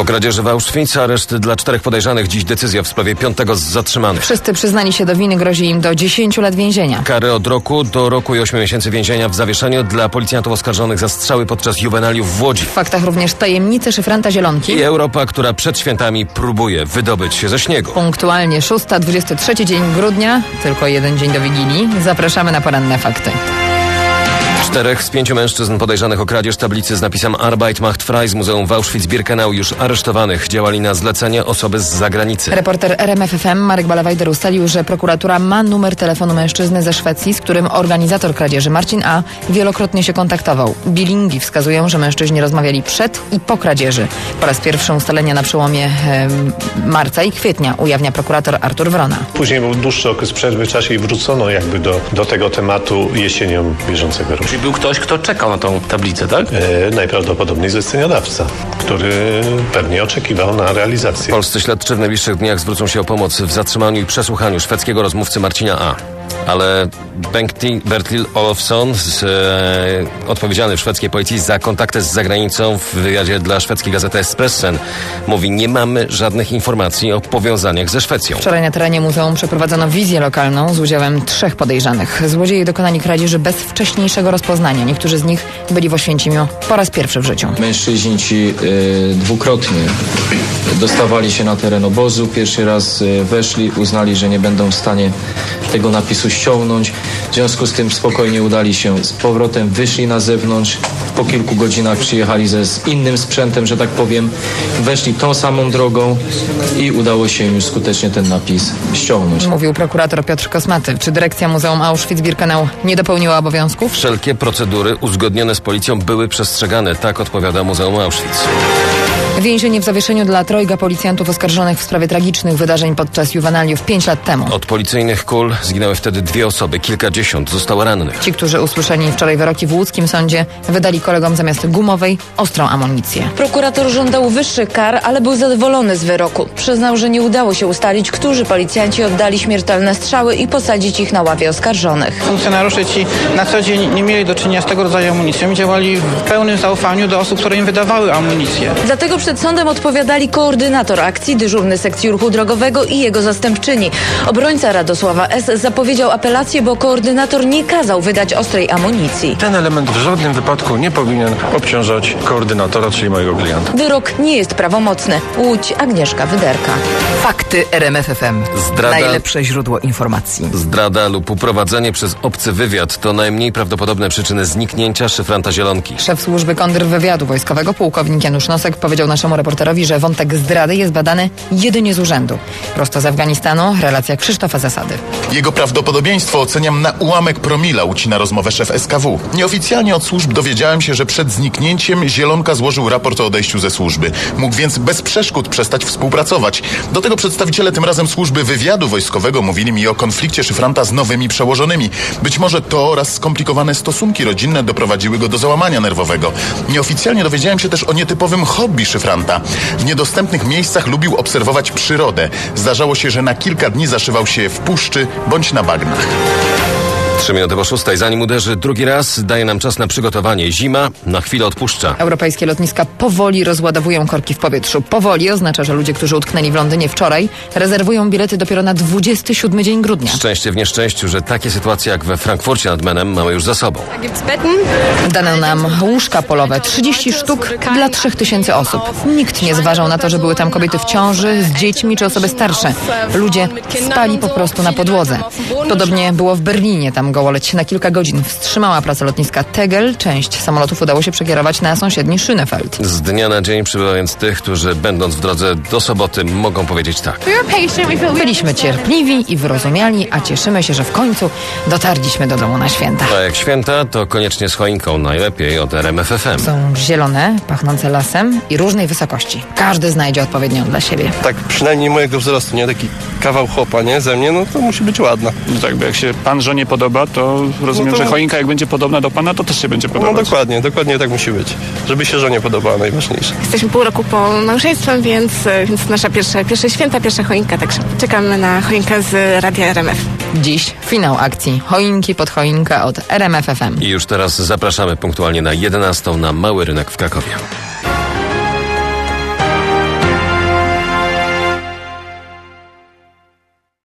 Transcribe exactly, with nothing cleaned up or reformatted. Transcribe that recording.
Po kradzieży w Auschwitz areszt dla czterech podejrzanych. Dziś decyzja w sprawie piątego z zatrzymanych. Wszyscy przyznali się do winy, grozi im do dziesięciu lat więzienia. Kary od roku do roku i ośmiu miesięcy więzienia w zawieszeniu dla policjantów oskarżonych za strzały podczas juwenaliów w Łodzi. W faktach również tajemnice szyfranta Zielonki. I Europa, która przed świętami próbuje wydobyć się ze śniegu. Punktualnie szósta, dwudziesty trzeci dzień grudnia, tylko jeden dzień do Wigilii. Zapraszamy na poranne fakty. Czterech z pięciu mężczyzn podejrzanych o kradzież tablicy z napisem Arbeit macht frei z Muzeum w Auschwitz-Birkenau już aresztowanych. Działali na zlecenie osoby z zagranicy. Reporter R M F F M Marek Balawajder ustalił, że prokuratura ma numer telefonu mężczyzny ze Szwecji, z którym organizator kradzieży Marcin A. wielokrotnie się kontaktował. Bilingi wskazują, że mężczyźni rozmawiali przed i po kradzieży. Po raz pierwszy ustalenia na przełomie e, marca i kwietnia ujawnia prokurator Artur Wrona. Później był dłuższy okres przerwy w czasie i wrócono jakby do, do tego tematu jesienią bieżącego roku. Czyli był ktoś, kto czekał na tą tablicę, tak? E, najprawdopodobniej zleceniodawca, który pewnie oczekiwał na realizację. Polscy śledczy w najbliższych dniach zwrócą się o pomoc w zatrzymaniu i przesłuchaniu szwedzkiego rozmówcy Marcina A. Ale Bertil Olofsson, z, e, odpowiedzialny w szwedzkiej policji za kontakty z zagranicą w wywiadzie dla szwedzkiej gazety Expressen, mówi: nie mamy żadnych informacji o powiązaniach ze Szwecją. Wczoraj na terenie muzeum przeprowadzono wizję lokalną z udziałem trzech podejrzanych. Złodzieje dokonali kradzieży bez wcześniejszego rozpoznania. Niektórzy z nich byli w Oświęcimiu po raz pierwszy w życiu. Mężczyźni ci y, dwukrotnie dostawali się na teren obozu. Pierwszy raz y, weszli, uznali, że nie będą w stanie tego napisu ściągnąć. W związku z tym spokojnie udali się z powrotem, wyszli na zewnątrz. Po kilku godzinach przyjechali ze z innym sprzętem, że tak powiem. Weszli tą samą drogą i udało się już skutecznie ten napis ściągnąć. Mówił prokurator Piotr Kosmaty. Czy dyrekcja Muzeum Auschwitz-Birkenau nie dopełniła obowiązków? Wszelkie procedury uzgodnione z policją były przestrzegane. Tak odpowiada Muzeum Auschwitz. Więzienie w zawieszeniu dla trojga policjantów oskarżonych w sprawie tragicznych wydarzeń podczas juwenaliów pięć lat temu. Od policyjnych kul zginęły wtedy dwie osoby, kilkadziesiąt zostało rannych. Ci, którzy usłyszeli wczoraj wyroki w łódzkim sądzie, wydali kolegom zamiast gumowej ostrą amunicję. Prokurator żądał wyższych kar, ale był zadowolony z wyroku. Przyznał, że nie udało się ustalić, którzy policjanci oddali śmiertelne strzały i posadzić ich na ławie oskarżonych. Funkcjonariusze ci na co dzień nie mieli do czynienia z tego rodzaju amunicją i działali w pełnym zaufaniu do osób, które im wydawały amunicję. Dlatego przed sądem odpowiadali koordynator akcji, dyżurny sekcji ruchu drogowego i jego zastępczyni. Obrońca Radosława S. zapowiedział apelację, bo koordynator nie kazał wydać ostrej amunicji. Ten element w żadnym wypadku nie powinien obciążać koordynatora, czyli mojego klienta. Wyrok nie jest prawomocny. Łódź, Agnieszka Wyderka. Fakty R M F F M. Zdrada, najlepsze źródło informacji. Zdrada lub uprowadzenie przez obcy wywiad to najmniej prawdopodobne przyczyny zniknięcia szyfranta Zielonki. Szef służby kontrwywiadu wojskowego, pułkownik Janusz Nosek, powiedział naszemu reporterowi, że wątek zdrady jest badany jedynie z urzędu. Prosto z Afganistanu relacja Krzysztofa Zasady. Jego prawdopodobieństwo oceniam na ułamek promila, ucina rozmowę szef S K W. Nieoficjalnie od służb dowiedziałem się, że przed zniknięciem Zielonka złożył raport o odejściu ze służby. Mógł więc bez przeszkód przestać współpracować. Do tego przedstawiciele tym razem służby wywiadu wojskowego mówili mi o konflikcie szyfranta z nowymi przełożonymi. Być może to oraz skomplikowane stosunki rodzinne doprowadziły go do załamania nerwowego. Nieoficjalnie dowiedziałem się też o nietypowym hobby szyfranta. W niedostępnych miejscach lubił obserwować przyrodę. Zdarzało się, że na kilka dni zaszywał się w puszczy bądź na bagnach. Trzy minuty po szóstej. Zanim uderzy drugi raz, daje nam czas na przygotowanie. Zima na chwilę odpuszcza. Europejskie lotniska powoli rozładowują korki w powietrzu. Powoli oznacza, że ludzie, którzy utknęli w Londynie wczoraj, rezerwują bilety dopiero na dwudziesty siódmy dzień grudnia. Szczęście w nieszczęściu, że takie sytuacje jak we Frankfurcie nad Menem mamy już za sobą. Dano nam łóżka polowe, trzydzieści sztuk dla trzech tysięcy osób. Nikt nie zważał na to, że były tam kobiety w ciąży, z dziećmi czy osoby starsze. Ludzie spali po prostu na podłodze. Podobnie było w Berlinie. Tam gołoleć na kilka godzin wstrzymała pracę lotniska Tegel. Część samolotów udało się przekierować na sąsiedni Schönefeld. Z dnia na dzień przybywa więc tych, którzy będąc w drodze do soboty mogą powiedzieć tak. Byliśmy cierpliwi i wyrozumiali, a cieszymy się, że w końcu dotarliśmy do domu na święta. A jak święta, to koniecznie z choinką, najlepiej od R M F F M. Są zielone, pachnące lasem i różnej wysokości. Każdy znajdzie odpowiednią dla siebie. Tak przynajmniej mojego wzrostu, nie? Taki kawał chłopa, nie? Ze mnie, no to musi być ładna. No tak, bo jak się pan żonie podoba, to rozumiem, no to... że choinka jak będzie podobna do pana, to też się będzie podobać. No dokładnie, dokładnie tak musi być. Żeby się żonie podobała, najważniejsze. Jesteśmy pół roku po małżeństwie, więc, więc nasza pierwsza, pierwsze święta, pierwsza choinka, także czekamy na choinkę z Radia R M F. Dziś finał akcji Choinki pod choinkę od R M F F M. I już teraz zapraszamy punktualnie na jedenastą na Mały Rynek w Krakowie.